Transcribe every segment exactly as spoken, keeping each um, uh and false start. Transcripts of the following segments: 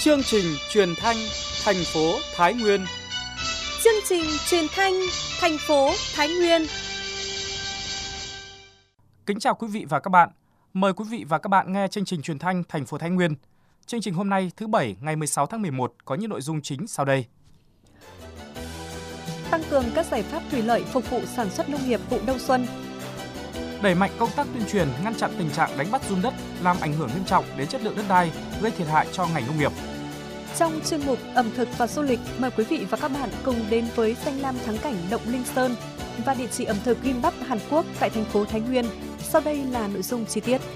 Chương trình truyền thanh thành phố Thái Nguyên. Chương trình truyền thanh thành phố Thái Nguyên. Kính chào quý vị và các bạn. Mời quý vị và các bạn nghe chương trình truyền thanh thành phố Thái Nguyên. Chương trình hôm nay thứ Bảy ngày mười sáu tháng mười một có những nội dung chính sau đây. Tăng cường các giải pháp thủy lợi phục vụ sản xuất nông nghiệp vụ đông xuân. Đẩy mạnh công tác tuyên truyền ngăn chặn tình trạng đánh bắt giun đất làm ảnh hưởng nghiêm trọng đến chất lượng đất đai, gây thiệt hại cho ngành nông nghiệp. Trong chuyên mục ẩm thực và du lịch, mời quý vị và các bạn cùng đến với danh lam thắng cảnh Động Linh Sơn và địa chỉ ẩm thực Gimbap Hàn Quốc tại thành phố Thái Nguyên. Sau đây là nội dung chi tiết.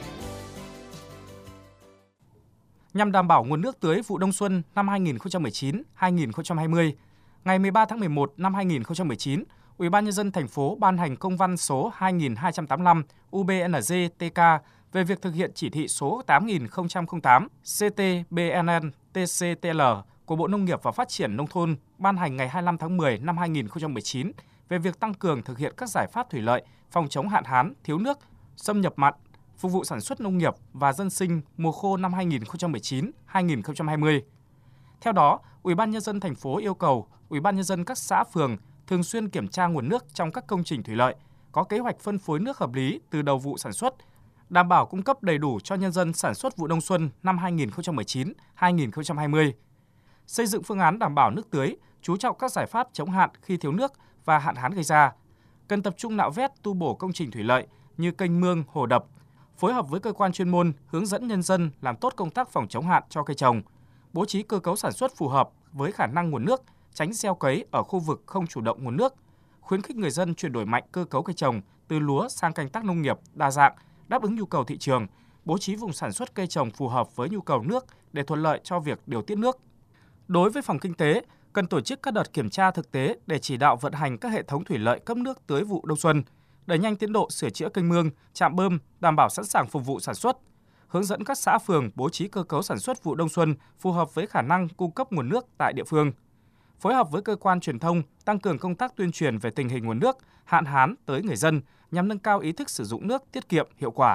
Nhằm đảm bảo nguồn nước tưới vụ đông xuân năm hai nghìn không trăm mười chín hai nghìn không trăm hai mươi, ngày mười ba tháng mười một năm hai nghìn không trăm mười chín, Ủy ban nhân dân thành phố ban hành công văn số hai nghìn hai trăm tám mươi lăm U B N G T K về việc thực hiện chỉ thị số tám nghìn không trăm lẻ tám C T B N N T C T L của Bộ Nông nghiệp và Phát triển Nông thôn ban hành ngày hai mươi lăm tháng mười năm hai nghìn không trăm mười chín về việc tăng cường thực hiện các giải pháp thủy lợi, phòng chống hạn hán, thiếu nước, xâm nhập mặn, phục vụ sản xuất nông nghiệp và dân sinh mùa khô năm hai nghìn không trăm mười chín hai nghìn không trăm hai mươi. Theo đó, Ủy ban nhân dân thành phố yêu cầu Ủy ban nhân dân các xã phường thường xuyên kiểm tra nguồn nước trong các công trình thủy lợi, có kế hoạch phân phối nước hợp lý từ đầu vụ sản xuất, đảm bảo cung cấp đầy đủ cho nhân dân sản xuất vụ đông xuân năm hai nghìn không trăm mười chín hai nghìn không trăm hai mươi. Xây dựng phương án đảm bảo nước tưới, chú trọng các giải pháp chống hạn khi thiếu nước và hạn hán gây ra. Cần tập trung nạo vét tu bổ công trình thủy lợi như kênh mương, hồ đập, phối hợp với cơ quan chuyên môn hướng dẫn nhân dân làm tốt công tác phòng chống hạn cho cây trồng, bố trí cơ cấu sản xuất phù hợp với khả năng nguồn nước, tránh gieo cấy ở khu vực không chủ động nguồn nước, khuyến khích người dân chuyển đổi mạnh cơ cấu cây trồng từ lúa sang canh tác nông nghiệp đa dạng, đáp ứng nhu cầu thị trường, bố trí vùng sản xuất cây trồng phù hợp với nhu cầu nước để thuận lợi cho việc điều tiết nước. Đối với phòng kinh tế, cần tổ chức các đợt kiểm tra thực tế để chỉ đạo vận hành các hệ thống thủy lợi cấp nước tưới vụ đông xuân, đẩy nhanh tiến độ sửa chữa kênh mương, trạm bơm, đảm bảo sẵn sàng phục vụ sản xuất, hướng dẫn các xã phường bố trí cơ cấu sản xuất vụ đông xuân phù hợp với khả năng cung cấp nguồn nước tại địa phương. Phối hợp với cơ quan truyền thông tăng cường công tác tuyên truyền về tình hình nguồn nước, hạn hán tới người dân nhằm nâng cao ý thức sử dụng nước tiết kiệm hiệu quả.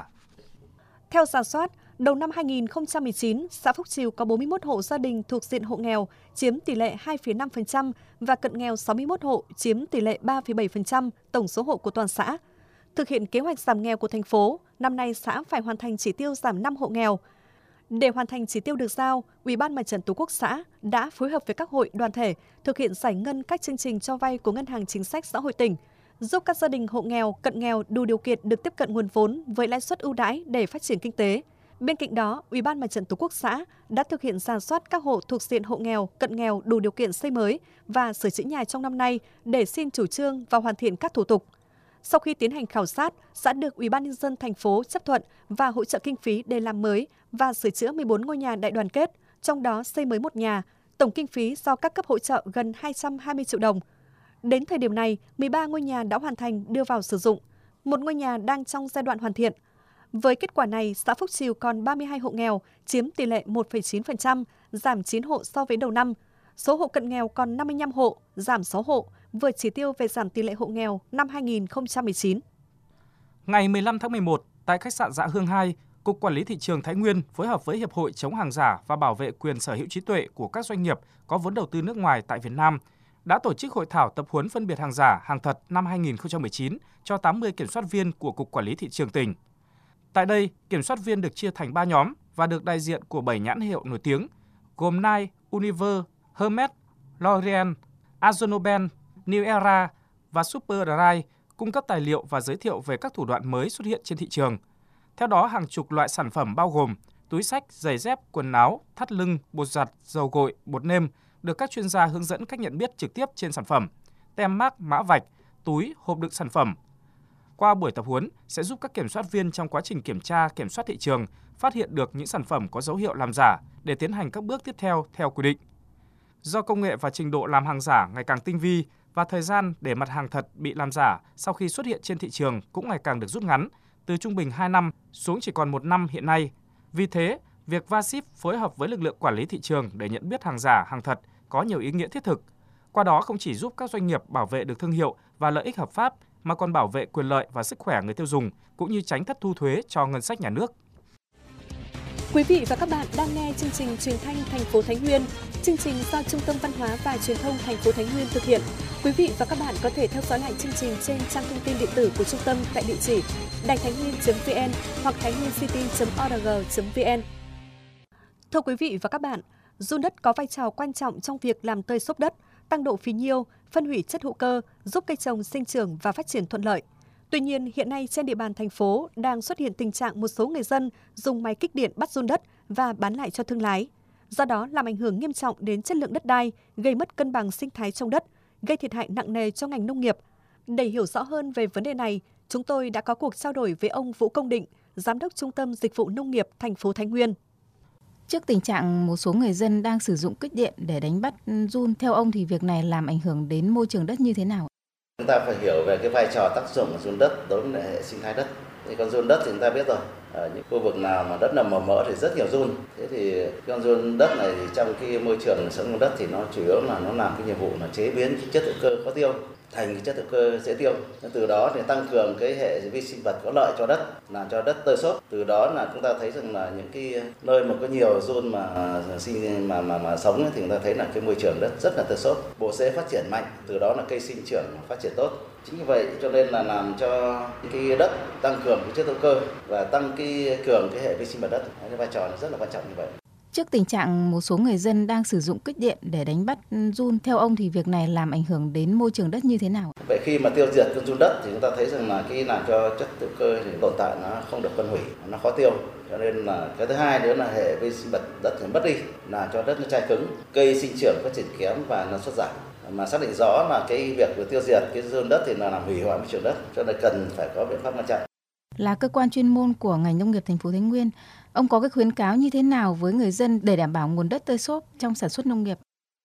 Theo rà soát, đầu năm hai nghìn không trăm mười chín, xã Phúc Trìu có bốn mươi mốt hộ gia đình thuộc diện hộ nghèo, chiếm tỷ lệ hai phẩy năm phần trăm và cận nghèo sáu mươi mốt hộ, chiếm tỷ lệ ba phẩy bảy phần trăm tổng số hộ của toàn xã. Thực hiện kế hoạch giảm nghèo của thành phố, năm nay xã phải hoàn thành chỉ tiêu giảm năm hộ nghèo. Để hoàn thành chỉ tiêu được giao, Ủy ban Mặt trận Tổ quốc xã đã phối hợp với các hội đoàn thể thực hiện giải ngân các chương trình cho vay của Ngân hàng Chính sách Xã hội tỉnh, giúp các gia đình hộ nghèo, cận nghèo đủ điều kiện được tiếp cận nguồn vốn với lãi suất ưu đãi để phát triển kinh tế. Bên cạnh đó, Ủy ban Mặt trận Tổ quốc xã đã thực hiện rà soát các hộ thuộc diện hộ nghèo, cận nghèo đủ điều kiện xây mới và sửa chữa nhà trong năm nay để xin chủ trương và hoàn thiện các thủ tục. Sau khi tiến hành khảo sát, xã được Ủy ban nhân dân thành phố chấp thuận và hỗ trợ kinh phí để làm mới và sửa chữa mười bốn ngôi nhà đại đoàn kết, trong đó xây mới một nhà, tổng kinh phí do các cấp hỗ trợ gần hai trăm hai mươi triệu đồng. Đến thời điểm này, mười ba ngôi nhà đã hoàn thành đưa vào sử dụng, một ngôi nhà đang trong giai đoạn hoàn thiện. Với kết quả này, xã Phúc Trìu còn ba mươi hai hộ nghèo, chiếm tỷ lệ một phẩy chín phần trăm, giảm chín hộ so với đầu năm. Số hộ cận nghèo còn năm mươi lăm hộ, giảm sáu hộ, vượt chỉ tiêu về giảm tỷ lệ hộ nghèo năm hai nghìn không trăm mười chín. Ngày mười lăm tháng mười một, tại khách sạn Dạ Hương hai, Cục Quản lý Thị trường Thái Nguyên phối hợp với Hiệp hội chống hàng giả và bảo vệ quyền sở hữu trí tuệ của các doanh nghiệp có vốn đầu tư nước ngoài tại Việt Nam đã tổ chức hội thảo tập huấn phân biệt hàng giả, hàng thật năm hai nghìn không trăm mười chín cho tám mươi kiểm soát viên của Cục Quản lý Thị trường tỉnh. Tại đây, kiểm soát viên được chia thành ba nhóm và được đại diện của bảy nhãn hiệu nổi tiếng gồm Nike, Unilever, Hermes, L'Oréal, AkzoNobel, New Era và Superdry cung cấp tài liệu và giới thiệu về các thủ đoạn mới xuất hiện trên thị trường. Theo đó, hàng chục loại sản phẩm bao gồm túi xách, giày dép, quần áo, thắt lưng, bột giặt, dầu gội, bột nêm được các chuyên gia hướng dẫn cách nhận biết trực tiếp trên sản phẩm, tem mác, mã vạch, túi, hộp đựng sản phẩm. Qua buổi tập huấn sẽ giúp các kiểm soát viên trong quá trình kiểm tra, kiểm soát thị trường phát hiện được những sản phẩm có dấu hiệu làm giả để tiến hành các bước tiếp theo theo quy định. Do công nghệ và trình độ làm hàng giả ngày càng tinh vi và thời gian để mặt hàng thật bị làm giả sau khi xuất hiện trên thị trường cũng ngày càng được rút ngắn, từ trung bình hai năm xuống chỉ còn một năm hiện nay. Vì thế, việc vê a xê i pê phối hợp với lực lượng quản lý thị trường để nhận biết hàng giả, hàng thật có nhiều ý nghĩa thiết thực. Qua đó không chỉ giúp các doanh nghiệp bảo vệ được thương hiệu và lợi ích hợp pháp, mà còn bảo vệ quyền lợi và sức khỏe người tiêu dùng, cũng như tránh thất thu thuế cho ngân sách nhà nước. Quý vị và các bạn đang nghe chương trình Truyền thanh thành phố Thái Nguyên. Chương trình do Trung tâm Văn hóa và Truyền thông thành phố Thái Nguyên thực hiện. Quý vị và các bạn có thể theo dõi lại chương trình trên trang thông tin điện tử của trung tâm tại địa chỉ đài thái nguyên chấm vn hoặc thái nguyên city chấm org chấm vn. Thưa quý vị và các bạn, giun đất có vai trò quan trọng trong việc làm tơi xốp đất, tăng độ phì nhiêu, phân hủy chất hữu cơ, giúp cây trồng sinh trưởng và phát triển thuận lợi. Tuy nhiên, hiện nay trên địa bàn thành phố đang xuất hiện tình trạng một số người dân dùng máy kích điện bắt giun đất và bán lại cho thương lái. Do đó làm ảnh hưởng nghiêm trọng đến chất lượng đất đai, gây mất cân bằng sinh thái trong đất, gây thiệt hại nặng nề cho ngành nông nghiệp. Để hiểu rõ hơn về vấn đề này, chúng tôi đã có cuộc trao đổi với ông Vũ Công Định, Giám đốc Trung tâm Dịch vụ Nông nghiệp thành phố Thái Nguyên. Trước tình trạng một số người dân đang sử dụng kích điện để đánh bắt giun, theo ông thì việc này làm ảnh hưởng đến môi trường đất như thế nào? Chúng ta phải hiểu về cái vai trò tác dụng của giun đất đối với hệ sinh thái đất. Thì con giun đất thì chúng ta biết rồi, ở những khu vực nào mà đất nằm màu mỡ thì rất nhiều giun. Thế thì con giun đất này thì trong cái môi trường sống của đất thì nó chủ yếu là nó làm cái nhiệm vụ là chế biến cái chất hữu cơ khó tiêu thành cái chất hữu cơ dễ tiêu. Từ đó thì tăng cường cái hệ vi sinh vật có lợi cho đất, làm cho đất tơi xốp. Từ đó là chúng ta thấy rằng là những cái nơi mà có nhiều giun mà sinh mà mà mà sống thì chúng ta thấy là cái môi trường đất rất là tơi xốp, bộ rễ phát triển mạnh, từ đó là cây sinh trưởng phát triển tốt. Chính vì vậy cho nên là làm cho cái đất tăng cường cái chất hữu cơ và tăng cái cường cái hệ vi sinh vật đất. Cái vai trò nó rất là quan trọng như vậy. Trước tình trạng một số người dân đang sử dụng kích điện để đánh bắt giun, theo ông thì việc này làm ảnh hưởng đến môi trường đất như thế nào? Vậy khi mà tiêu diệt con giun đất thì chúng ta thấy rằng là cái làm cho chất hữu cơ thì tồn tại nó không được phân hủy, nó khó tiêu. Cho nên là cái thứ hai nữa là hệ vi sinh vật đất thì mất đi, làm cho đất nó chai cứng, cây sinh trưởng phát triển kém và năng suất giảm. Mà xác định rõ là cái việc của tiêu diệt cái giun đất thì là làm hủy hoại môi trường đất, cho nên cần phải có biện pháp ngăn chặn. Là cơ quan chuyên môn của ngành nông nghiệp thành phố Thái Nguyên, ông có cái khuyến cáo như thế nào với người dân để đảm bảo nguồn đất tơi xốp trong sản xuất nông nghiệp?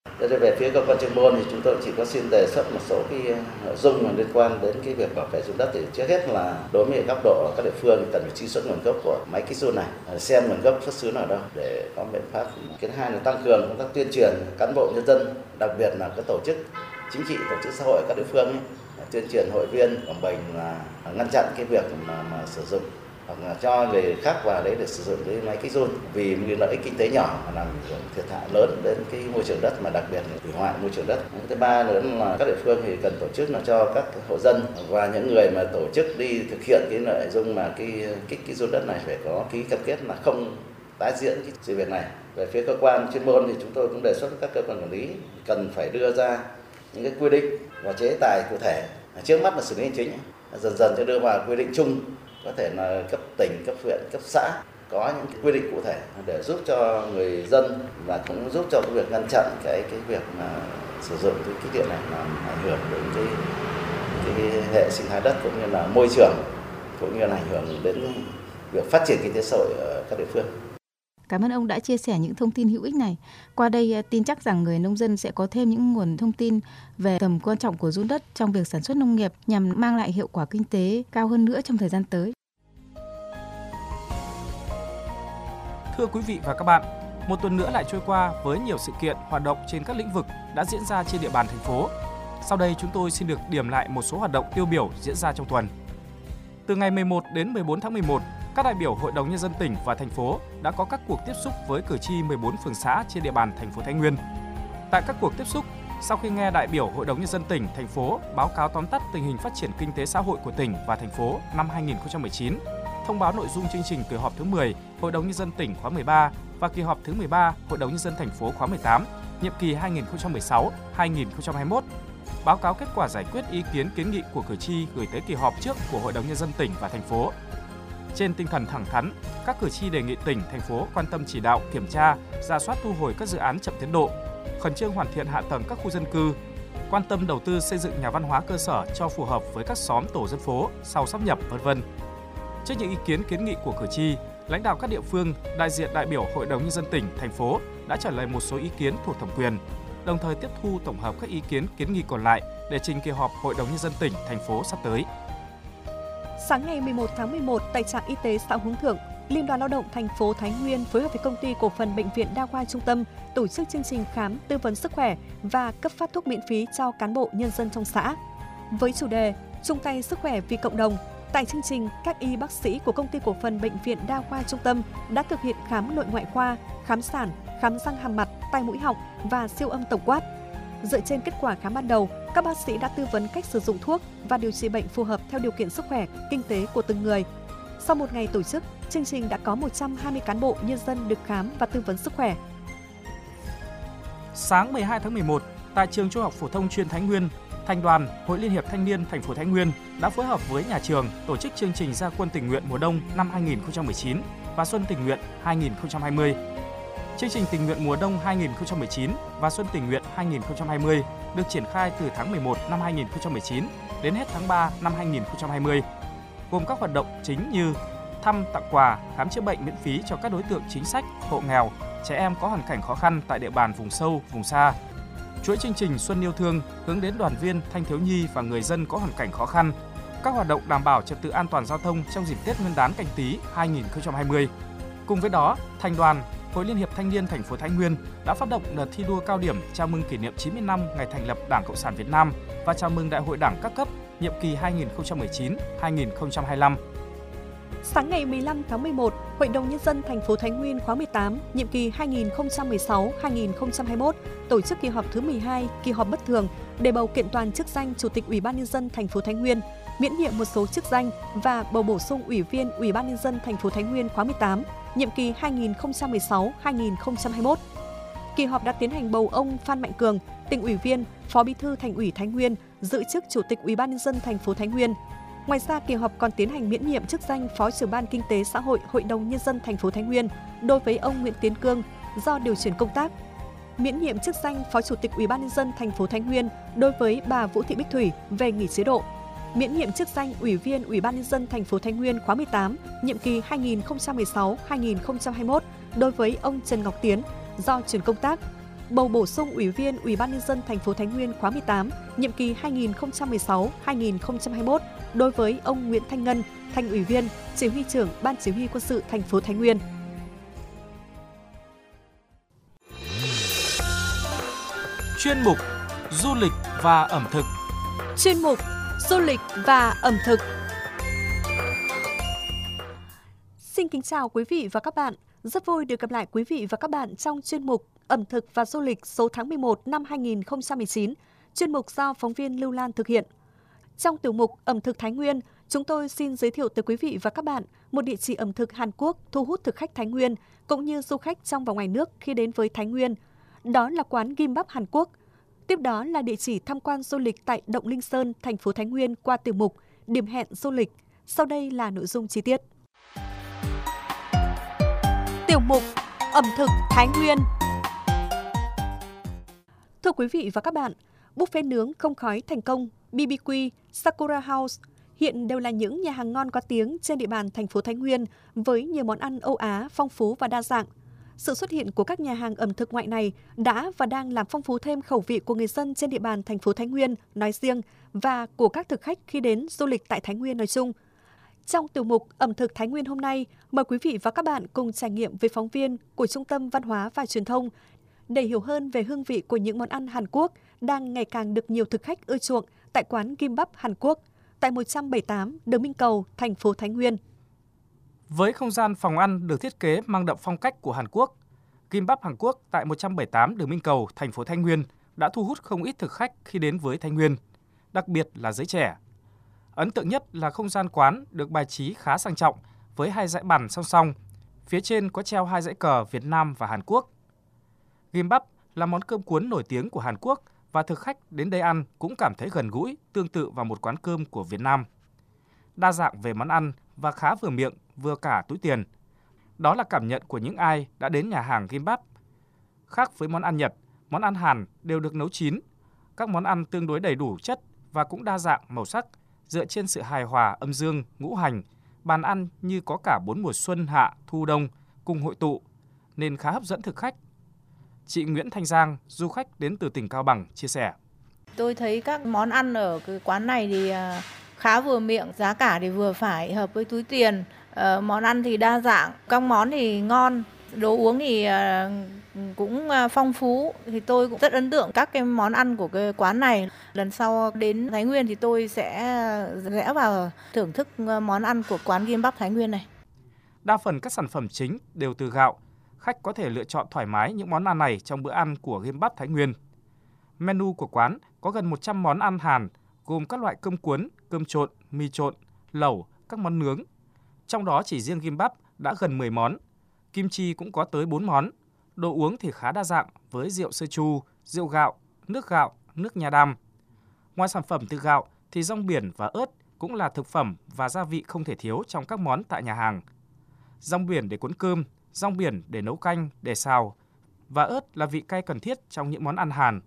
Về phía cơ quan chuyên môn thì chúng tôi chỉ có xin đề xuất một số cái nội dung liên quan đến cái việc bảo vệ giun đất. Thì trước hết là đối với góc độ các địa phương thì cần phải truy xuất nguồn gốc của máy kích giun này, xem nguồn gốc xuất xứ ở đâu để có biện pháp. Cái thứ hai là tăng cường công tác tuyên truyền cán bộ nhân dân, đặc biệt là các tổ chức chính trị, tổ chức xã hội các địa phương ấy, tuyên truyền hội viên của mình là ngăn chặn cái việc mà, mà sử dụng hoặc là cho người khác vào đấy để sử dụng cái máy kích giun vì lợi ích kinh tế nhỏ mà làm thiệt hại lớn đến cái môi trường đất, mà đặc biệt là hủy hoại môi trường đất. Thứ ba nữa là các địa phương thì cần tổ chức là cho các hộ dân và những người mà tổ chức đi thực hiện cái nội dung mà cái kích cái giun đất này phải có ký cam kết là không tái diễn cái sự việc này. Về phía cơ quan chuyên môn thì chúng tôi cũng đề xuất các cơ quan quản lý cần phải đưa ra những cái quy định và chế tài cụ thể. Trước mắt là xử lý hành chính, dần dần sẽ đưa vào quy định chung, có thể là cấp tỉnh, cấp huyện, cấp xã có những quy định cụ thể để giúp cho người dân và cũng giúp cho cái việc ngăn chặn cái cái việc mà sử dụng cái kích điện này làm ảnh hưởng đến cái cái hệ sinh thái đất cũng như là môi trường, cũng như là ảnh hưởng đến việc phát triển kinh tế xã hội ở các địa phương. Cảm ơn ông đã chia sẻ những thông tin hữu ích này. Qua đây tin chắc rằng người nông dân sẽ có thêm những nguồn thông tin về tầm quan trọng của giun đất trong việc sản xuất nông nghiệp nhằm mang lại hiệu quả kinh tế cao hơn nữa trong thời gian tới. Thưa quý vị và các bạn, một tuần nữa lại trôi qua với nhiều sự kiện, hoạt động trên các lĩnh vực đã diễn ra trên địa bàn thành phố. Sau đây chúng tôi xin được điểm lại một số hoạt động tiêu biểu diễn ra trong tuần. Từ ngày mười một đến mười bốn tháng mười một, các đại biểu Hội đồng Nhân dân tỉnh và thành phố đã có các cuộc tiếp xúc với cử tri mười bốn phường xã trên địa bàn thành phố Thái Nguyên. Tại các cuộc tiếp xúc, sau khi nghe đại biểu Hội đồng Nhân dân tỉnh, thành phố báo cáo tóm tắt tình hình phát triển kinh tế xã hội của tỉnh và thành phố năm hai nghìn không trăm mười chín, thông báo nội dung chương trình kỳ họp thứ mười Hội đồng Nhân dân tỉnh khóa mười ba và kỳ họp thứ mười ba Hội đồng Nhân dân thành phố khóa mười tám, nhiệm kỳ hai nghìn không trăm mười sáu đến hai nghìn không trăm hai mươi mốt, báo cáo kết quả giải quyết ý kiến kiến nghị của cử tri gửi tới kỳ họp trước của Hội đồng Nhân dân tỉnh và thành phố. Trên tinh thần thẳng thắn, các cử tri đề nghị tỉnh, thành phố quan tâm chỉ đạo, kiểm tra, rà soát thu hồi các dự án chậm tiến độ, khẩn trương hoàn thiện hạ tầng các khu dân cư, quan tâm đầu tư xây dựng nhà văn hóa cơ sở cho phù hợp với các xóm tổ dân phố sau sáp nhập, vân vân. Trước những ý kiến kiến nghị của cử tri, lãnh đạo các địa phương, đại diện đại biểu Hội đồng Nhân dân tỉnh, thành phố đã trả lời một số ý kiến thuộc thẩm quyền, đồng thời tiếp thu tổng hợp các ý kiến kiến nghị còn lại để trình kỳ họp Hội đồng Nhân dân tỉnh, thành phố sắp tới. Sáng ngày mười một tháng mười một, tại trạm y tế xã Hướng Thượng, Liên đoàn Lao động thành phố Thái Nguyên phối hợp với công ty cổ phần Bệnh viện Đa khoa Trung tâm tổ chức chương trình khám, tư vấn sức khỏe và cấp phát thuốc miễn phí cho cán bộ nhân dân trong xã. Với chủ đề chung tay sức khỏe vì cộng đồng, Tại chương trình, các y bác sĩ của Công ty Cổ phần Bệnh viện Đa khoa Trung tâm đã thực hiện khám nội ngoại khoa, khám sản, khám răng hàm mặt, tai mũi họng và siêu âm tổng quát. Dựa trên kết quả khám ban đầu, các bác sĩ đã tư vấn cách sử dụng thuốc và điều trị bệnh phù hợp theo điều kiện sức khỏe, kinh tế của từng người. Sau một ngày tổ chức, chương trình đã có một trăm hai mươi cán bộ nhân dân được khám và tư vấn sức khỏe. Sáng mười hai tháng mười một, tại trường Trung học phổ thông chuyên Thái Nguyên, Thành đoàn Hội Liên hiệp Thanh niên thành phố Thái Nguyên đã phối hợp với nhà trường tổ chức chương trình Ra quân tình nguyện mùa đông năm hai nghìn không trăm mười chín và Xuân tình nguyện hai nghìn không trăm hai mươi. Chương trình tình nguyện mùa đông hai nghìn không trăm mười chín và Xuân tình nguyện hai nghìn không trăm hai mươi được triển khai từ tháng mười một năm hai nghìn không trăm mười chín đến hết tháng ba năm hai nghìn không trăm hai mươi, gồm các hoạt động chính như thăm, tặng quà, khám chữa bệnh miễn phí cho các đối tượng chính sách, hộ nghèo, trẻ em có hoàn cảnh khó khăn tại địa bàn vùng sâu, vùng xa. Chuỗi chương trình Xuân yêu thương hướng đến đoàn viên, thanh thiếu nhi và người dân có hoàn cảnh khó khăn. Các hoạt động đảm bảo trật tự an toàn giao thông trong dịp Tết Nguyên đán Canh Tý hai nghìn không trăm hai mươi. Cùng với đó, Thành đoàn Hội Liên hiệp Thanh niên thành phố Thái Nguyên đã phát động đợt thi đua cao điểm chào mừng kỷ niệm chín mươi năm ngày thành lập Đảng Cộng sản Việt Nam và chào mừng Đại hội Đảng các cấp nhiệm kỳ hai nghìn không trăm mười chín đến hai nghìn không trăm hai mươi lăm. Sáng ngày mười lăm tháng mười một, Hội đồng Nhân dân thành phố Thái Nguyên khóa mười tám, nhiệm kỳ hai nghìn không trăm mười sáu đến hai nghìn không trăm hai mươi mốt, tổ chức kỳ họp thứ mười hai, kỳ họp bất thường để bầu kiện toàn chức danh Chủ tịch Ủy ban Nhân dân thành phố Thái Nguyên, miễn nhiệm một số chức danh và bầu bổ sung Ủy viên Ủy ban Nhân dân thành phố Thái Nguyên khóa mười tám, nhiệm kỳ hai nghìn không trăm mười sáu đến hai nghìn không trăm hai mươi mốt. Kỳ họp đã tiến hành bầu ông Phan Mạnh Cường, tỉnh ủy viên, Phó Bí thư Thành ủy Thái Nguyên, giữ chức Chủ tịch Ủy ban Nhân dân thành phố Thái Nguyên. Ngoài ra, kỳ họp còn tiến hành miễn nhiệm chức danh Phó trưởng ban Kinh tế xã hội Hội đồng Nhân dân thành phố Thái Nguyên đối với ông Nguyễn Tiến Cương do điều chuyển công tác. Miễn nhiệm chức danh Phó Chủ tịch Ủy ban Nhân dân thành phố Thái Nguyên đối với bà Vũ Thị Bích Thủy về nghỉ chế độ. Miễn nhiệm chức danh Ủy viên Ủy ban Nhân dân thành phố Thái Nguyên khóa mười tám, nhiệm kỳ hai nghìn không trăm mười sáu đến hai nghìn không trăm hai mươi mốt đối với ông Trần Ngọc Tiến do chuyển công tác. Bầu bổ sung Ủy viên Ủy ban Nhân dân thành phố Thái Nguyên khóa mười tám, nhiệm kỳ hai nghìn không trăm mười sáu đến hai nghìn không trăm hai mươi mốt đối với ông Nguyễn Thanh Ngân, Thành ủy viên, Chỉ huy trưởng Ban Chỉ huy Quân sự thành phố Thái Nguyên. Chuyên mục Du lịch và ẩm thực. Chuyên mục Du lịch và ẩm thực. Xin kính chào quý vị và các bạn. Rất vui được gặp lại quý vị và các bạn trong chuyên mục Ẩm thực và Du lịch số tháng mười một năm hai nghìn không trăm mười chín, chuyên mục do phóng viên Lưu Lan thực hiện. Trong tiểu mục Ẩm thực Thái Nguyên, chúng tôi xin giới thiệu tới quý vị và các bạn một địa chỉ ẩm thực Hàn Quốc thu hút thực khách Thái Nguyên cũng như du khách trong và ngoài nước khi đến với Thái Nguyên. Đó là quán Gimbap Hàn Quốc. Tiếp đó là địa chỉ tham quan du lịch tại Động Linh Sơn, thành phố Thái Nguyên qua tiểu mục Điểm hẹn du lịch. Sau đây là nội dung chi tiết. Tiểu mục Ẩm thực Thái Nguyên. Thưa quý vị và các bạn, buffet nướng không khói thành công, bê bê quy, Sakura House hiện đều là những nhà hàng ngon có tiếng trên địa bàn thành phố Thái Nguyên với nhiều món ăn Âu Á phong phú và đa dạng. Sự xuất hiện của các nhà hàng ẩm thực ngoại này đã và đang làm phong phú thêm khẩu vị của người dân trên địa bàn thành phố Thái Nguyên nói riêng và của các thực khách khi đến du lịch tại Thái Nguyên nói chung. Trong tiểu mục Ẩm thực Thái Nguyên hôm nay, mời quý vị và các bạn cùng trải nghiệm với phóng viên của Trung tâm Văn hóa và Truyền thông để hiểu hơn về hương vị của những món ăn Hàn Quốc đang ngày càng được nhiều thực khách ưa chuộng tại quán Gimbap Hàn Quốc tại một trăm bảy mươi tám Đường Minh Cầu, thành phố Thái Nguyên. Với không gian phòng ăn được thiết kế mang đậm phong cách của Hàn Quốc, Gimbap Hàn Quốc tại một trăm bảy mươi tám Đường Minh Cầu, thành phố Thái Nguyên đã thu hút không ít thực khách khi đến với Thái Nguyên, đặc biệt là giới trẻ. Ấn tượng nhất là không gian quán được bài trí khá sang trọng với hai dãy bàn song song, phía trên có treo hai dãy cờ Việt Nam và Hàn Quốc. Gimbap là món cơm cuốn nổi tiếng của Hàn Quốc và thực khách đến đây ăn cũng cảm thấy gần gũi, tương tự vào một quán cơm của Việt Nam. Đa dạng về món ăn và khá vừa miệng, vừa cả túi tiền. Đó là cảm nhận của những ai đã đến nhà hàng Gimbap. Khác với món ăn Nhật, món ăn Hàn đều được nấu chín. Các món ăn tương đối đầy đủ chất và cũng đa dạng màu sắc, dựa trên sự hài hòa âm dương, ngũ hành. Bàn ăn như có cả bốn mùa xuân, hạ, thu, đông cùng hội tụ, nên khá hấp dẫn thực khách. Chị Nguyễn Thanh Giang, du khách đến từ tỉnh Cao Bằng, chia sẻ. Tôi thấy các món ăn ở cái quán này thì khá vừa miệng, giá cả thì vừa phải, hợp với túi tiền. Món ăn thì đa dạng, các món thì ngon, Đồ uống thì cũng phong phú, thì tôi cũng rất ấn tượng các cái món ăn của cái quán này. Lần sau đến Thái Nguyên thì tôi sẽ rẽ vào thưởng thức món ăn của quán Gimbap Thái Nguyên này. Đa phần các sản phẩm chính đều từ gạo. Khách có thể lựa chọn thoải mái những món ăn này trong bữa ăn của Gimbap Thái Nguyên. Menu của quán có gần một trăm món ăn Hàn, gồm các loại cơm cuốn, cơm trộn, mì trộn, lẩu, các món nướng. Trong đó chỉ riêng Gimbap đã gần mười món. Kim chi cũng có tới bốn món. Đồ uống thì khá đa dạng với rượu soju, rượu gạo, nước gạo, nước nha đam. Ngoài sản phẩm từ gạo thì rong biển và ớt cũng là thực phẩm và gia vị không thể thiếu trong các món tại nhà hàng. Rong biển để cuốn cơm, rong biển để nấu canh, để xào và ớt là vị cay cần thiết trong những món ăn Hàn.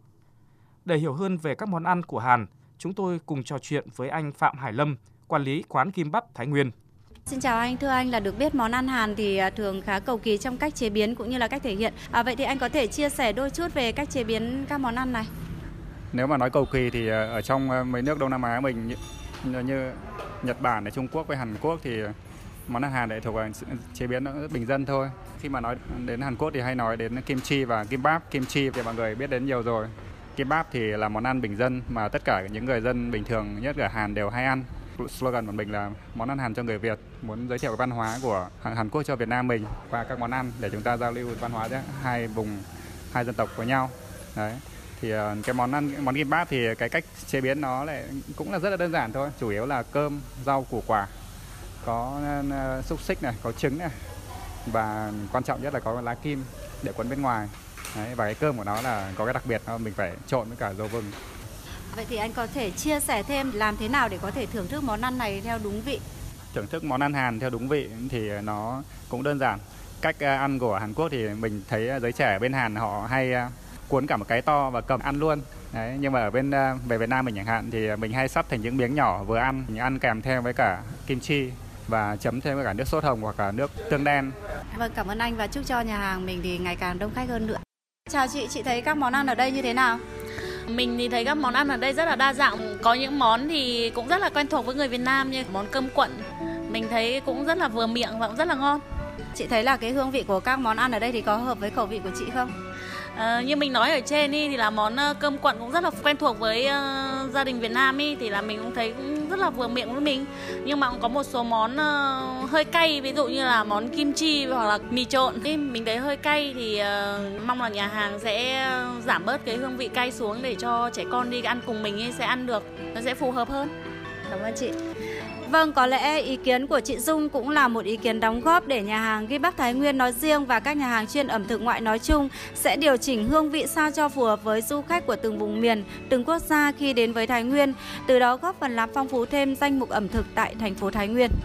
Để hiểu hơn về các món ăn của Hàn, chúng tôi cùng trò chuyện với anh Phạm Hải Lâm, quản lý quán Gimbap Thái Nguyên. Xin chào anh, thưa anh, là được biết món ăn Hàn thì thường khá cầu kỳ trong cách chế biến cũng như là cách thể hiện. À, vậy thì anh có thể chia sẻ đôi chút về cách chế biến các món ăn này? Nếu mà nói cầu kỳ thì ở trong mấy nước Đông Nam Á mình như, như Nhật Bản, Trung Quốc với Hàn Quốc thì món ăn Hàn để thuộc chế biến nó rất bình dân thôi. Khi mà nói đến Hàn Quốc thì hay nói đến kim chi và Gimbap. Kim chi thì mọi người biết đến nhiều rồi. Gimbap thì là món ăn bình dân mà tất cả những người dân bình thường nhất ở Hàn đều hay ăn. Slogan của mình là món ăn Hàn cho người Việt, muốn giới thiệu cái văn hóa của Hàn Quốc cho Việt Nam mình qua các món ăn để chúng ta giao lưu văn hóa giữa hai vùng, hai dân tộc với nhau. Đấy. Thì cái món ăn món Gimbap thì cái cách chế biến nó lại cũng là rất là đơn giản thôi, chủ yếu là cơm, rau, củ quả, có xúc xích này, có trứng này và quan trọng nhất là có lá kim để cuốn bên ngoài. Đấy, và cái cơm của nó là có cái đặc biệt là mình phải trộn với cả dầu vừng. Vậy thì anh có thể chia sẻ thêm làm thế nào để có thể thưởng thức món ăn này theo đúng vị? Thưởng thức món ăn Hàn theo đúng vị thì nó cũng đơn giản. Cách ăn của Hàn Quốc thì mình thấy giới trẻ bên Hàn họ hay cuốn cả một cái to và cầm ăn luôn. Đấy, nhưng mà ở bên về Việt Nam mình chẳng hạn thì mình hay sắp thành những miếng nhỏ vừa ăn, mình ăn kèm theo với cả kim chi và chấm thêm với cả nước sốt hồng hoặc cả nước tương đen. Vâng, cảm ơn anh và chúc cho nhà hàng mình thì ngày càng đông khách hơn nữa. Chào chị, chị thấy các món ăn ở đây như thế nào? Mình thì thấy các món ăn ở đây rất là đa dạng. Có những món thì cũng rất là quen thuộc với người Việt Nam như món cơm cuộn. Mình thấy cũng rất là vừa miệng và cũng rất là ngon. Chị thấy là cái hương vị của các món ăn ở đây thì có hợp với khẩu vị của chị không? À, như mình nói ở trên ý, thì là món cơm cuộn cũng rất là quen thuộc với uh, gia đình Việt Nam ý, thì là mình cũng thấy cũng rất là vừa miệng với mình. Nhưng mà cũng có một số món uh, hơi cay, ví dụ như là món kim chi hoặc là mì trộn ý, mình thấy hơi cay thì uh, mong là nhà hàng sẽ giảm bớt cái hương vị cay xuống để cho trẻ con đi ăn cùng mình ý, sẽ ăn được, nó sẽ phù hợp hơn. Cảm ơn chị. Vâng, có lẽ ý kiến của chị Dung cũng là một ý kiến đóng góp để nhà hàng Gimbap Thái Nguyên nói riêng và các nhà hàng chuyên ẩm thực ngoại nói chung sẽ điều chỉnh hương vị sao cho phù hợp với du khách của từng vùng miền, từng quốc gia khi đến với Thái Nguyên, từ đó góp phần làm phong phú thêm danh mục ẩm thực tại thành phố Thái Nguyên.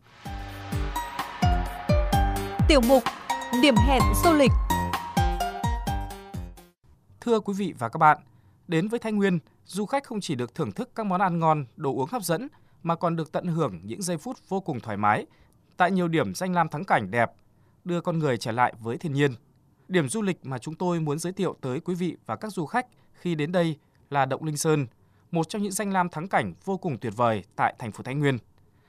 Tiểu mục Điểm hẹn du lịch. Thưa quý vị và các bạn, đến với Thái Nguyên, du khách không chỉ được thưởng thức các món ăn ngon, đồ uống hấp dẫn, mà còn được tận hưởng những giây phút vô cùng thoải mái tại nhiều điểm danh lam thắng cảnh đẹp, đưa con người trở lại với thiên nhiên. Điểm du lịch mà chúng tôi muốn giới thiệu tới quý vị và các du khách khi đến đây là Động Linh Sơn, một trong những danh lam thắng cảnh vô cùng tuyệt vời tại thành phố Thái Nguyên.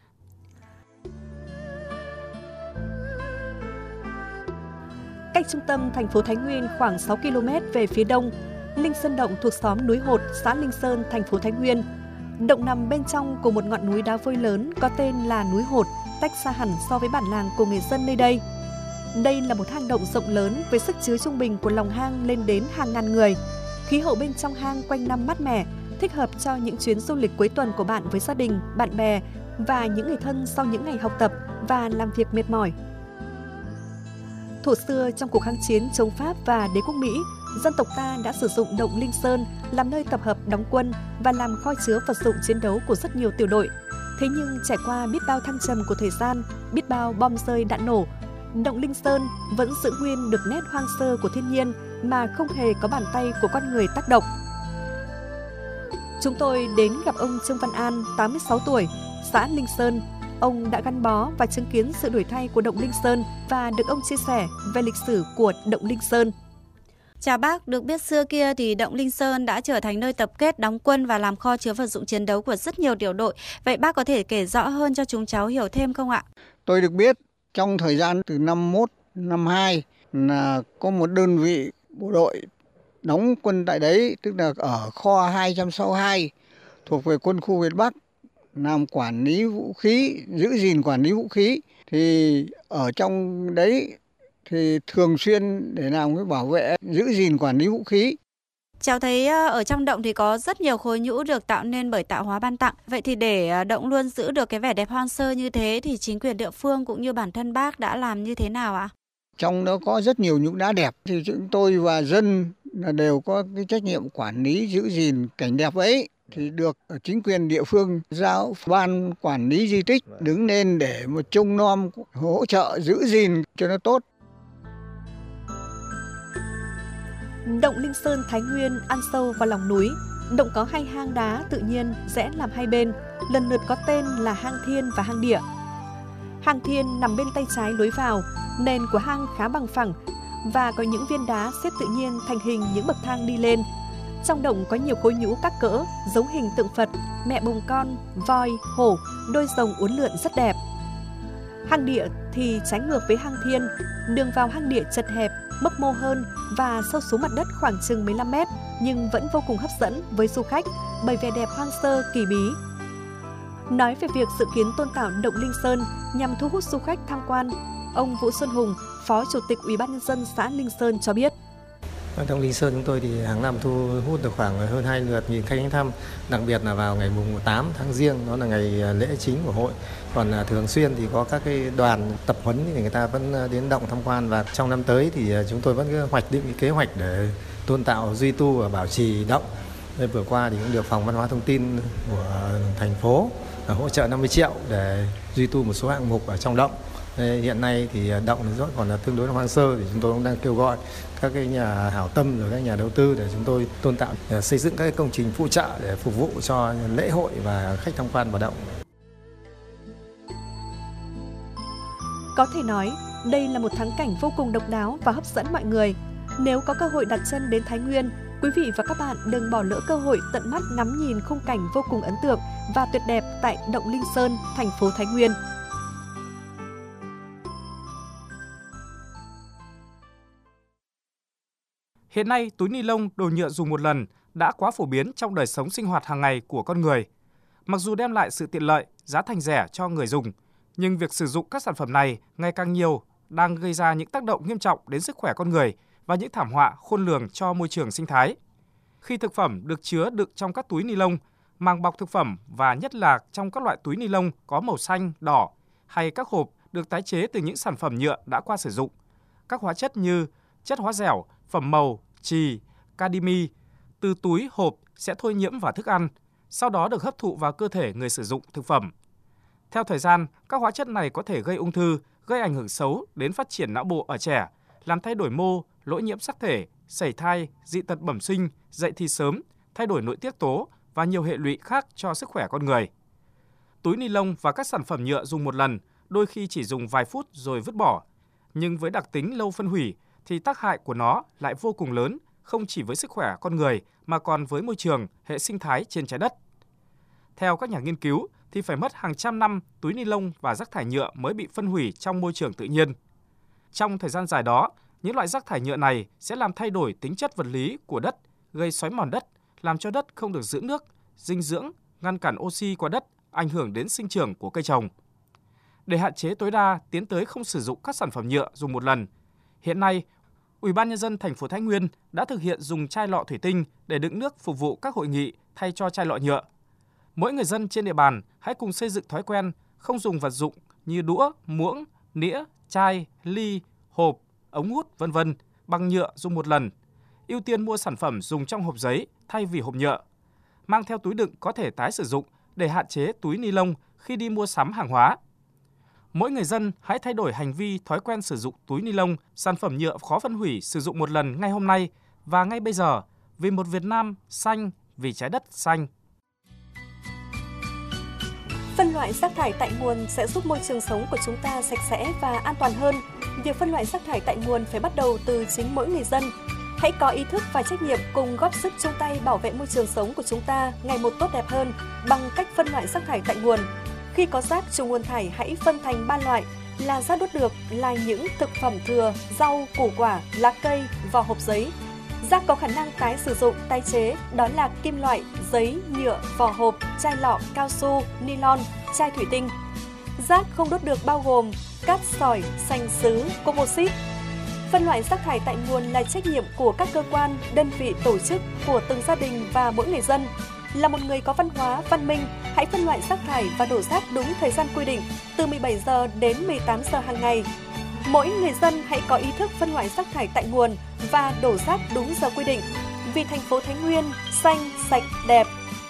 Cách trung tâm thành phố Thái Nguyên khoảng sáu ki lô mét về phía đông, Linh Sơn Động thuộc xóm Núi Hột, xã Linh Sơn, thành phố Thái Nguyên. Động nằm bên trong của một ngọn núi đá vôi lớn có tên là núi Hột, tách xa hẳn so với bản làng của người dân nơi đây. Đây là một hang động rộng lớn với sức chứa trung bình của lòng hang lên đến hàng ngàn người. Khí hậu bên trong hang quanh năm mát mẻ, thích hợp cho những chuyến du lịch cuối tuần của bạn với gia đình, bạn bè và những người thân sau những ngày học tập và làm việc mệt mỏi. Thuở xưa trong cuộc kháng chiến chống Pháp và đế quốc Mỹ, dân tộc ta đã sử dụng Động Linh Sơn làm nơi tập hợp đóng quân và làm kho chứa vật dụng chiến đấu của rất nhiều tiểu đội. Thế nhưng trải qua biết bao thăng trầm của thời gian, biết bao bom rơi đạn nổ, Động Linh Sơn vẫn giữ nguyên được nét hoang sơ của thiên nhiên mà không hề có bàn tay của con người tác động. Chúng tôi đến gặp ông Trương Văn An, tám mươi sáu tuổi, xã Linh Sơn. Ông đã gắn bó và chứng kiến sự đổi thay của Động Linh Sơn và được ông chia sẻ về lịch sử của Động Linh Sơn. Chào bác, được biết xưa kia thì Động Linh Sơn đã trở thành nơi tập kết đóng quân và làm kho chứa vật dụng chiến đấu của rất nhiều tiểu đội. Vậy bác có thể kể rõ hơn cho chúng cháu hiểu thêm không ạ? Tôi được biết trong thời gian từ năm mốt, năm hai, là có một đơn vị bộ đội đóng quân tại đấy, tức là ở kho hai trăm sáu mươi hai thuộc về quân khu Việt Bắc, làm quản lý vũ khí, giữ gìn quản lý vũ khí. Thì ở trong đấy thì thường xuyên để làm cái bảo vệ, giữ gìn quản lý vũ khí. Cháu thấy ở trong động thì có rất nhiều khối nhũ được tạo nên bởi tạo hóa ban tặng. Vậy thì để động luôn giữ được cái vẻ đẹp hoang sơ như thế thì chính quyền địa phương cũng như bản thân bác đã làm như thế nào ạ? Trong đó có rất nhiều nhũ đá đẹp thì chúng tôi và dân đều có cái trách nhiệm quản lý giữ gìn cảnh đẹp ấy, thì được chính quyền địa phương giao ban quản lý di tích đứng lên để một trông nom hỗ trợ giữ gìn cho nó tốt. Động Linh Sơn Thái Nguyên ăn sâu vào lòng núi. Động có hai hang đá tự nhiên rẽ làm hai bên, lần lượt có tên là hang Thiên và hang Địa. Hang Thiên nằm bên tay trái lối vào, nền của hang khá bằng phẳng và có những viên đá xếp tự nhiên thành hình những bậc thang đi lên. Trong động có nhiều khối nhũ các cỡ, giống hình tượng Phật, mẹ bồng con, voi, hổ, đôi rồng uốn lượn rất đẹp. Hang Địa thì trái ngược với hang Thiên, đường vào hang Địa chật hẹp, mấp mô hơn và sâu xuống mặt đất khoảng chừng mười lăm mét, nhưng vẫn vô cùng hấp dẫn với du khách bởi vẻ đẹp hoang sơ kỳ bí. Nói về việc dự kiến tôn tạo động Linh Sơn nhằm thu hút du khách tham quan, ông Vũ Xuân Hùng, Phó Chủ tịch Ủy ban nhân dân xã Linh Sơn cho biết. Động Linh Sơn chúng tôi thì hàng năm thu hút được khoảng hơn hai lượt nghìn khách đến thăm, đặc biệt là vào ngày mùng tám tháng Giêng, đó là ngày lễ chính của hội. Còn thường xuyên thì có các cái đoàn tập huấn thì người ta vẫn đến động tham quan, và trong năm tới thì chúng tôi vẫn hoạch định cái kế hoạch để tôn tạo, duy tu và bảo trì động. Nên vừa qua thì cũng được Phòng Văn hóa Thông tin của thành phố hỗ trợ năm mươi triệu để duy tu một số hạng mục ở trong động. Hiện nay thì động rất còn là tương đối là hoang sơ, thì chúng tôi cũng đang kêu gọi các cái nhà hảo tâm rồi các nhà đầu tư để chúng tôi tôn tạo, xây dựng các công trình phụ trợ để phục vụ cho lễ hội và khách tham quan vào động. Có thể nói, đây là một thắng cảnh vô cùng độc đáo và hấp dẫn mọi người. Nếu có cơ hội đặt chân đến Thái Nguyên, quý vị và các bạn đừng bỏ lỡ cơ hội tận mắt ngắm nhìn khung cảnh vô cùng ấn tượng và tuyệt đẹp tại động Linh Sơn, thành phố Thái Nguyên. Hiện nay, túi ni lông, đồ nhựa dùng một lần đã quá phổ biến trong đời sống sinh hoạt hàng ngày của con người. Mặc dù đem lại sự tiện lợi, giá thành rẻ cho người dùng, nhưng việc sử dụng các sản phẩm này ngày càng nhiều đang gây ra những tác động nghiêm trọng đến sức khỏe con người và những thảm họa khôn lường cho môi trường sinh thái. Khi thực phẩm được chứa đựng trong các túi ni lông, màng bọc thực phẩm và nhất là trong các loại túi ni lông có màu xanh, đỏ hay các hộp được tái chế từ những sản phẩm nhựa đã qua sử dụng, các hóa chất như chất hóa dẻo, phẩm màu, chì, cadimi từ túi hộp sẽ thôi nhiễm vào thức ăn, sau đó được hấp thụ vào cơ thể người sử dụng thực phẩm. Theo thời gian, các hóa chất này có thể gây ung thư, gây ảnh hưởng xấu đến phát triển não bộ ở trẻ, làm thay đổi mô, lỗi nhiễm sắc thể, sẩy thai, dị tật bẩm sinh, dậy thì sớm, thay đổi nội tiết tố và nhiều hệ lụy khác cho sức khỏe con người. Túi ni lông và các sản phẩm nhựa dùng một lần đôi khi chỉ dùng vài phút rồi vứt bỏ, nhưng với đặc tính lâu phân hủy thì tác hại của nó lại vô cùng lớn, không chỉ với sức khỏe con người mà còn với môi trường, hệ sinh thái trên trái đất. Theo các nhà nghiên cứu thì phải mất hàng trăm năm túi ni lông và rác thải nhựa mới bị phân hủy trong môi trường tự nhiên. Trong thời gian dài đó, những loại rác thải nhựa này sẽ làm thay đổi tính chất vật lý của đất, gây xói mòn đất, làm cho đất không được giữ nước, dinh dưỡng, ngăn cản oxy qua đất, ảnh hưởng đến sinh trưởng của cây trồng. Để hạn chế tối đa tiến tới không sử dụng các sản phẩm nhựa dùng một lần, hiện nay, Ủy ban nhân dân thành phố Thái Nguyên đã thực hiện dùng chai lọ thủy tinh để đựng nước phục vụ các hội nghị thay cho chai lọ nhựa. Mỗi người dân trên địa bàn hãy cùng xây dựng thói quen không dùng vật dụng như đũa, muỗng, nĩa, chai, ly, hộp, ống hút, vân vân bằng nhựa dùng một lần. Ưu tiên mua sản phẩm dùng trong hộp giấy thay vì hộp nhựa. Mang theo túi đựng có thể tái sử dụng để hạn chế túi ni lông khi đi mua sắm hàng hóa. Mỗi người dân hãy thay đổi hành vi thói quen sử dụng túi ni lông, sản phẩm nhựa khó phân hủy sử dụng một lần ngay hôm nay và ngay bây giờ vì một Việt Nam xanh, vì trái đất xanh. Phân loại rác thải tại nguồn sẽ giúp môi trường sống của chúng ta sạch sẽ và an toàn hơn. Việc phân loại rác thải tại nguồn phải bắt đầu từ chính mỗi người dân. Hãy có ý thức và trách nhiệm cùng góp sức chung tay bảo vệ môi trường sống của chúng ta ngày một tốt đẹp hơn bằng cách phân loại rác thải tại nguồn. Khi có rác trùng nguồn thải hãy phân thành ba loại là rác đốt được là những thực phẩm thừa, rau, củ quả, lá cây, vỏ hộp giấy. Rác có khả năng tái sử dụng, tái chế, đó là kim loại, giấy, nhựa, vỏ hộp, chai lọ, cao su, nylon, chai thủy tinh. Rác không đốt được bao gồm cát sỏi, sành sứ, composite. Phân loại rác thải tại nguồn là trách nhiệm của các cơ quan, đơn vị, tổ chức, của từng gia đình và mỗi người dân. Là một người có văn hóa, văn minh, hãy phân loại rác thải và đổ rác đúng thời gian quy định, từ mười bảy giờ đến mười tám giờ hàng ngày. Mỗi người dân hãy có ý thức phân loại rác thải tại nguồn và đổ rác đúng giờ quy định. Vì thành phố Thái Nguyên xanh, sạch, đẹp.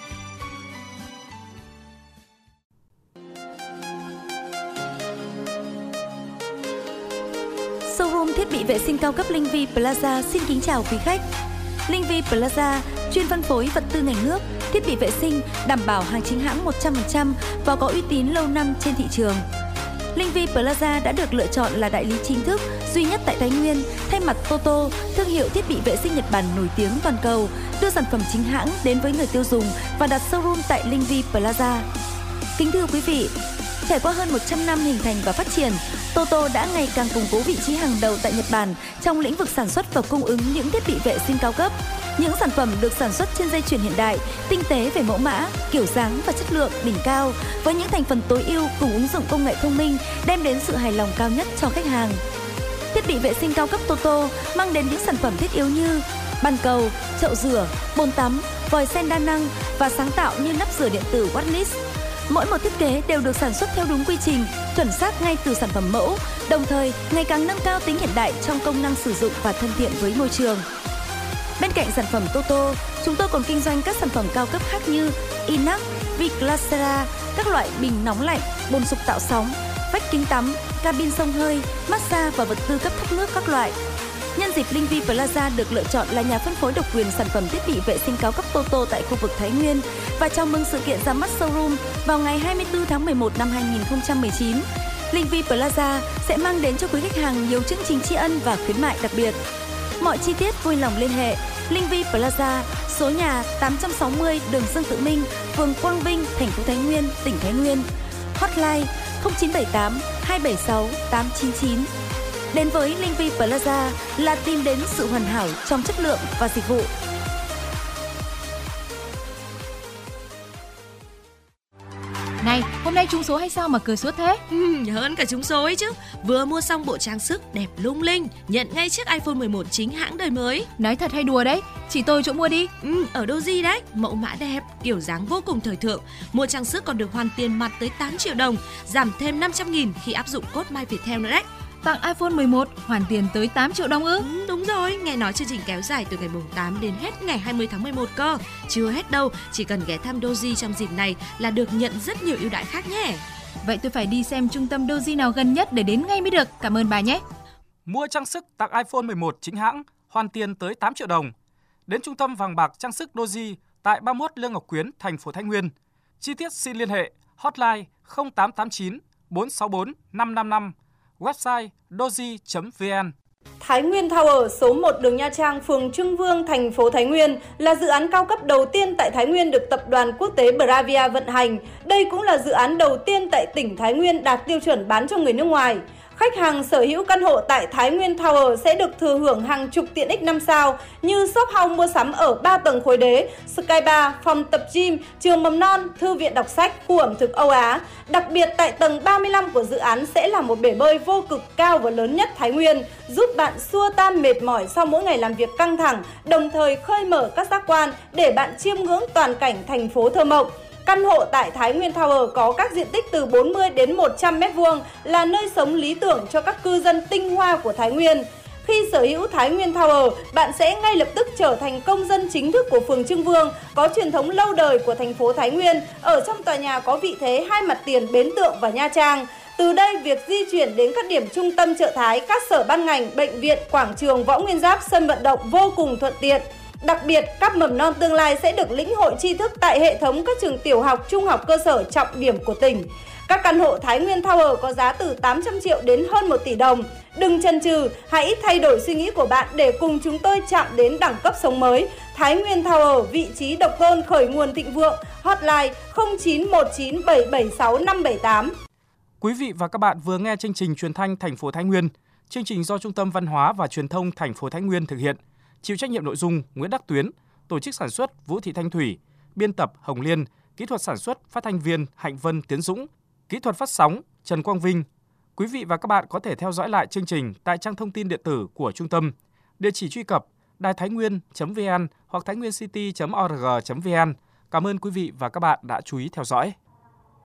Showroom thiết bị vệ sinh cao cấp Linh Vi Plaza xin kính chào quý khách. Linh Vi Plaza chuyên phân phối vật tư ngành nước, thiết bị vệ sinh đảm bảo hàng chính hãng một trăm phần trăm và có uy tín lâu năm trên thị trường. Linh Vi Plaza đã được lựa chọn là đại lý chính thức duy nhất tại Thái Nguyên, thay mặt Toto, thương hiệu thiết bị vệ sinh Nhật Bản nổi tiếng toàn cầu, đưa sản phẩm chính hãng đến với người tiêu dùng và đặt showroom tại Linh Vi Plaza. Kính thưa quý vị, trải qua hơn một trăm năm hình thành và phát triển, Toto đã ngày càng củng cố vị trí hàng đầu tại Nhật Bản trong lĩnh vực sản xuất và cung ứng những thiết bị vệ sinh cao cấp. Những sản phẩm được sản xuất trên dây chuyền hiện đại, tinh tế về mẫu mã, kiểu dáng và chất lượng đỉnh cao, với những thành phần tối ưu cùng ứng dụng công nghệ thông minh đem đến sự hài lòng cao nhất cho khách hàng. Thiết bị vệ sinh cao cấp Toto mang đến những sản phẩm thiết yếu như bàn cầu, chậu rửa, bồn tắm, vòi sen đa năng và sáng tạo như nắp rửa điện tử Wattness. Mỗi một thiết kế đều được sản xuất theo đúng quy trình, chuẩn xác ngay từ sản phẩm mẫu, đồng thời ngày càng nâng cao tính hiện đại trong công năng sử dụng và thân thiện với môi trường. Bên cạnh sản phẩm Toto, chúng tôi còn kinh doanh các sản phẩm cao cấp khác như inox, Viclacera, các loại bình nóng lạnh, bồn sục tạo sóng, vách kính tắm, cabin xông hơi, massage và vật tư cấp thoát nước các loại. Nhân dịp Linh Vi Plaza được lựa chọn là nhà phân phối độc quyền sản phẩm thiết bị vệ sinh cao cấp Toto tại khu vực Thái Nguyên và chào mừng sự kiện ra mắt showroom vào ngày hai mươi tư tháng mười một năm hai nghìn không trăm mười chín. Linh Vi Plaza sẽ mang đến cho quý khách hàng nhiều chương trình tri ân và khuyến mại đặc biệt. Mọi chi tiết vui lòng liên hệ Linh Vi Plaza, số nhà tám trăm sáu mươi đường Dương Tự Minh, phường Quang Vinh, thành phố Thái Nguyên, tỉnh Thái Nguyên. Hotline không chín bảy tám hai bảy sáu tám chín chín. Đến với Linh Vi Plaza là tìm đến sự hoàn hảo trong chất lượng và dịch vụ. Này, hôm nay trúng số hay sao mà cười suốt thế? Ừ, hơn cả trúng số ấy chứ. Vừa mua xong bộ trang sức đẹp lung linh, nhận ngay chiếc iPhone mười một chính hãng đời mới. Nói thật hay đùa đấy? Chỉ tôi chỗ mua đi. Ừ, ở Doji đấy, mẫu mã đẹp, kiểu dáng vô cùng thời thượng. Mua trang sức còn được hoàn tiền mặt tới tám triệu đồng, giảm thêm năm trăm nghìn khi áp dụng code MyViettel nữa đấy. Tặng iPhone mười một, hoàn tiền tới tám triệu đồng ư? Ừ, đúng rồi, nghe nói chương trình kéo dài từ ngày mùng tám đến hết ngày hai mươi tháng mười một cơ. Chưa hết đâu, chỉ cần ghé thăm Doji trong dịp này là được nhận rất nhiều ưu đãi khác nhé. Vậy tôi phải đi xem trung tâm Doji nào gần nhất để đến ngay mới được. Cảm ơn bà nhé. Mua trang sức tặng iPhone mười một chính hãng, hoàn tiền tới tám triệu đồng. Đến trung tâm vàng bạc trang sức Doji tại ba mươi mốt Lương Ngọc Quyến, thành phố Thái Nguyên. Chi tiết xin liên hệ hotline không tám tám chín bốn sáu bốn năm năm năm, website doji chấm vn. Thái Nguyên Tower, số một đường Nha Trang, phường Trưng Vương, thành phố Thái Nguyên là dự án cao cấp đầu tiên tại Thái Nguyên được tập đoàn quốc tế Bravia vận hành. Đây cũng là dự án đầu tiên tại tỉnh Thái Nguyên đạt tiêu chuẩn bán cho người nước ngoài. Khách hàng sở hữu căn hộ tại Thái Nguyên Tower sẽ được thừa hưởng hàng chục tiện ích năm sao như shop house mua sắm ở ba tầng khối đế, sky bar, phòng tập gym, trường mầm non, thư viện đọc sách, khu ẩm thực Âu Á. Đặc biệt tại tầng ba mươi lăm của dự án sẽ là một bể bơi vô cực cao và lớn nhất Thái Nguyên, giúp bạn xua tan mệt mỏi sau mỗi ngày làm việc căng thẳng, đồng thời khơi mở các giác quan để bạn chiêm ngưỡng toàn cảnh thành phố thơ mộng. Căn hộ tại Thái Nguyên Tower có các diện tích từ bốn mươi đến một trăm mét vuông, là nơi sống lý tưởng cho các cư dân tinh hoa của Thái Nguyên. Khi sở hữu Thái Nguyên Tower, bạn sẽ ngay lập tức trở thành công dân chính thức của phường Trưng Vương, có truyền thống lâu đời của thành phố Thái Nguyên. Ở trong tòa nhà có vị thế hai mặt tiền Bến Tượng và Nha Trang. Từ đây, việc di chuyển đến các điểm trung tâm chợ Thái, các sở ban ngành, bệnh viện, quảng trường Võ Nguyên Giáp, sân vận động vô cùng thuận tiện. Đặc biệt, các mầm non tương lai sẽ được lĩnh hội tri thức tại hệ thống các trường tiểu học, trung học cơ sở trọng điểm của tỉnh. Các căn hộ Thái Nguyên Tower có giá từ tám trăm triệu đến hơn một tỷ đồng. Đừng chần chừ, hãy thay đổi suy nghĩ của bạn để cùng chúng tôi chạm đến đẳng cấp sống mới. Thái Nguyên Tower, vị trí độc tôn, khởi nguồn thịnh vượng. Hotline không chín một chín bảy bảy sáu năm bảy tám. Quý vị và các bạn vừa nghe chương trình truyền thanh thành phố Thái Nguyên. Chương trình do Trung tâm Văn hóa và Truyền thông thành phố Thái Nguyên thực hiện. Chịu trách nhiệm nội dung Nguyễn Đắc Tuyến, tổ chức sản xuất Vũ Thị Thanh Thủy, biên tập Hồng Liên, kỹ thuật sản xuất phát thanh viên Hạnh Vân Tiến Dũng, kỹ thuật phát sóng Trần Quang Vinh. Quý vị và các bạn có thể theo dõi lại chương trình tại trang thông tin điện tử của trung tâm. Địa chỉ truy cập đài thái nguyên chấm vn hoặc thainguencity chấm org chấm vn. Cảm ơn quý vị và các bạn đã chú ý theo dõi.